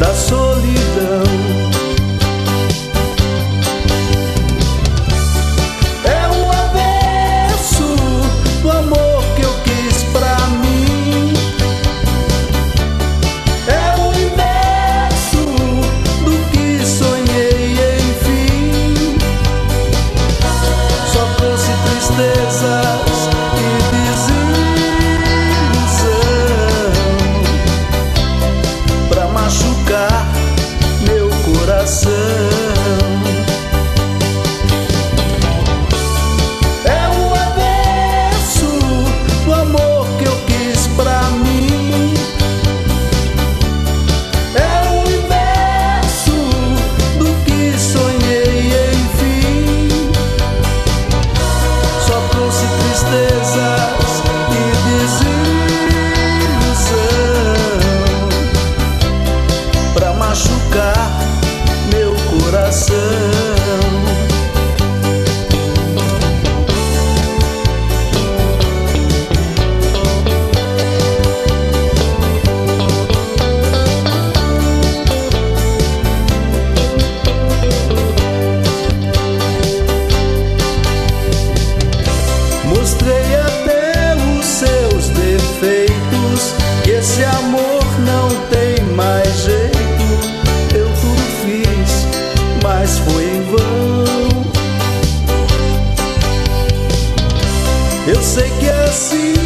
da solidão. É o avesso do amor que eu quis pra mim. É o inverso do que sonhei, enfim. Só trouxe tristezas e desilusão pra machucar meu coração. É o avesso do amor que eu quis pra mim. É o inverso do que sonhei, enfim. Só trouxe tristezas e desilusão pra machucar meu coração. Mostrei até os seus defeitos, que esse amor não tem mais jeito. Eu tudo fiz, mas foi em vão. Eu sei que é assim